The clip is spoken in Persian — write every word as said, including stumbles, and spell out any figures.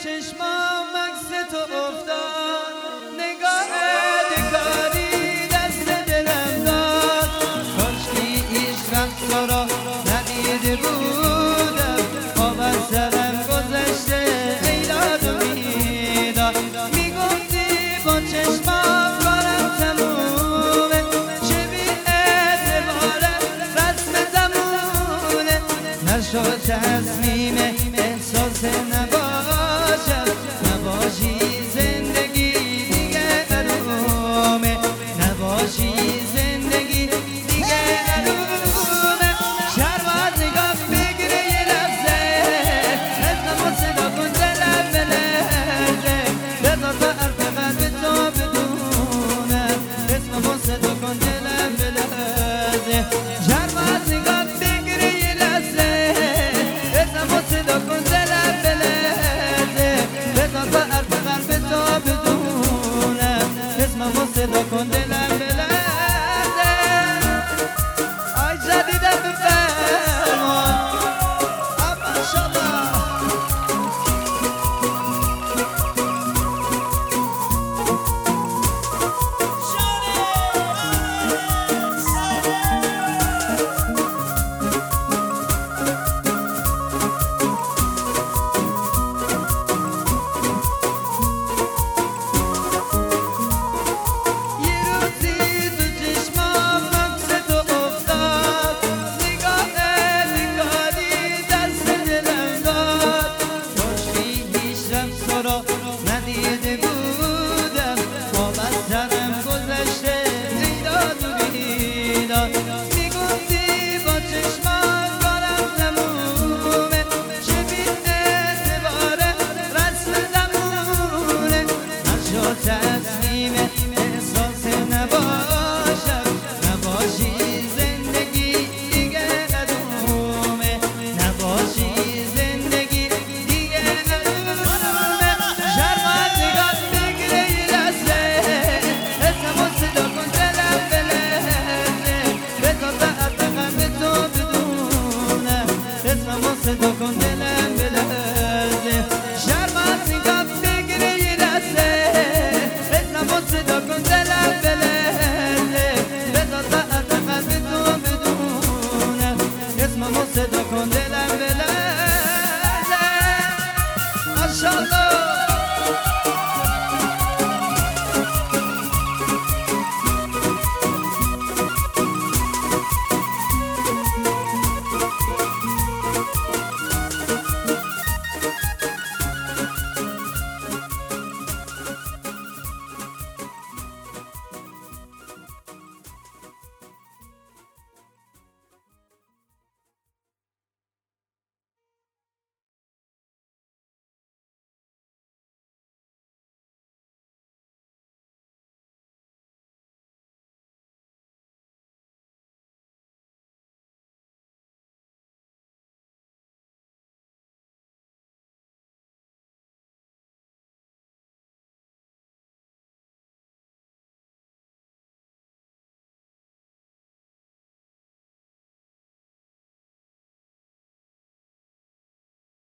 چشمام عکس تو افتاد، نگاه دکاری دست دلم داد. کاشکی هیچ وقت تو را ندیده بودم، خواب از سرم گذشته ای داد و بیداد. میگفتی با چشمام کارم تمومه، چه بی اعتباره رسم زمونه. نشد تصمیم احساس نباشم، نباشی زندگی دیگه ارومه، نباشی زندگی دیگه ارومه. شرم از نگاه بگیره یه لحظه، اسممو صدا کن دلم بلرزه. بذار تا حرف قلب تو بدونم، اسممو صدا کن دلم بلرزه. شرم از نگاه بگیره یه لحظه، اسممو صدا کن دلم بلرزه. بذار تا حرف قلب تو بدونم، اسممو صدا کن دلم بلرزه. آی جدیدم بفرمان ماشاءالله. ندیده بودم، خواب از سرم گذشته ای داد و بیداد. میگفتی با چشمان کارم تمومه، چه بی اعتباره رسم زمونه. نشد تصمیم